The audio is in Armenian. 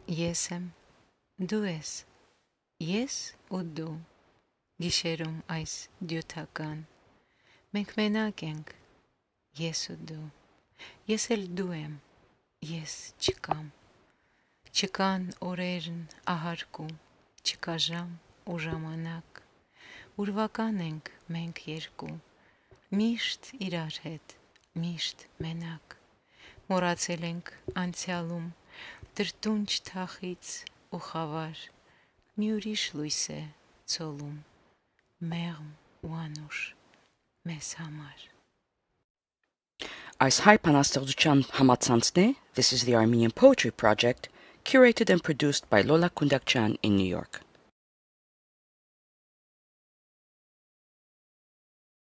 Ես եմ, դու ես, ես ու դու, գիշերում այս դյութական, մենք մենակ ենք, ես ու դու, ես էլ դու եմ, ես չկամ, չկան օրերն ահարկու, չկա ժամ ու ժամանակ, ուրվական ենք մենք երկու, միշտ իրար հետ, միշտ մենակ, մոռացել ենք անցյալում, տրտունջ թախից ու խավար, մի ուրիշ լույս է ցոլում, մեղմ ու անուշ մեզ համար։ Այս հայ բանաստեղծության համացանցն է This is the Armenian Poetry Project, curated and produced by Lola Kundakchan in New York.